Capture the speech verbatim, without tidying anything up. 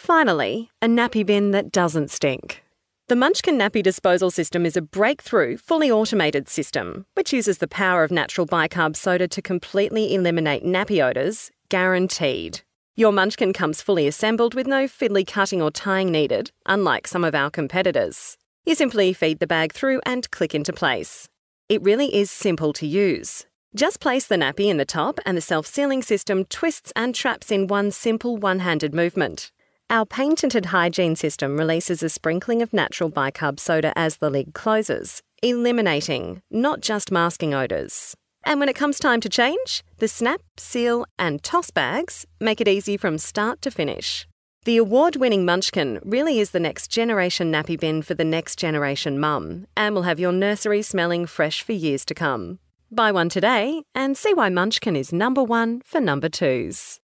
Finally, a nappy bin that doesn't stink. The Munchkin Nappy Disposal System is a breakthrough, fully automated system, which uses the power of natural bicarb soda to completely eliminate nappy odours, guaranteed. Your Munchkin comes fully assembled with no fiddly cutting or tying needed, unlike some of our competitors. You simply feed the bag through and click into place. It really is simple to use. Just place the nappy in the top and the self-sealing system twists and traps in one simple one-handed movement. Our patented hygiene system releases a sprinkling of natural bicarb soda as the lid closes, eliminating, not just masking odours. And when it comes time to change, the snap, seal and toss bags make it easy from start to finish. The award-winning Munchkin really is the next generation nappy bin for the next generation mum, and will have your nursery smelling fresh for years to come. Buy one today and see why Munchkin is number one for number twos.